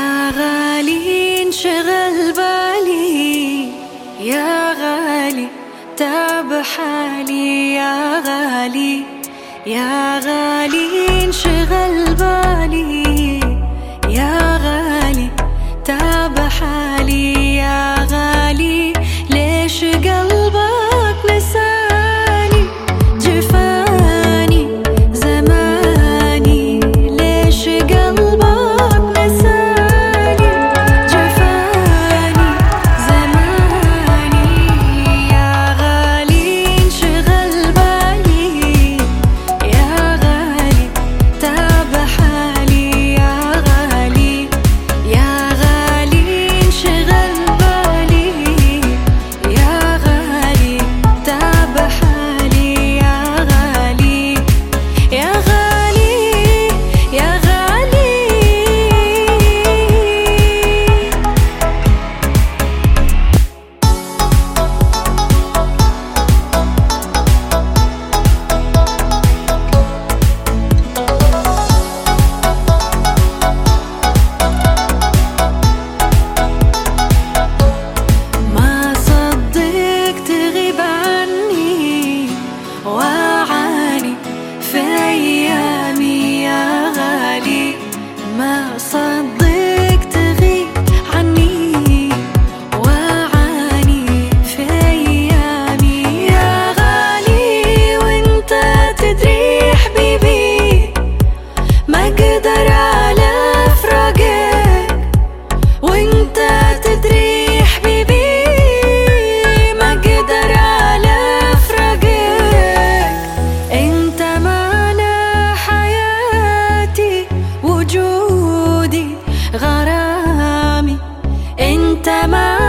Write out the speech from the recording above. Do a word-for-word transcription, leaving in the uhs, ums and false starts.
يا غالي انشغل بالي، يا غالي تاب حالي، يا غالي يا غالي انشغل بالي، يا غالي تاب حالي، يا غالي ليش قلبك نساني جفاني زماني، ليش قلبك نساني جفاني زماني، يا غالي انشغل بالي، يا غالي تاب حالي، يا غالي يا غالي انشغل بالي، يا غالي تاب حالي، يا غالي يا غالي يا غالي. ما صدق تغيب عني وأعاني في أيامي، يا غالي ما صدق تغيب عني وأعاني في أيامي، يا غالي وانت تدري حبيبي ما أقدر على فراقك، وانت تدري حبيبي ما أقدر على فراقك، انت معنى حياتي وجودي غرامي، انت معنى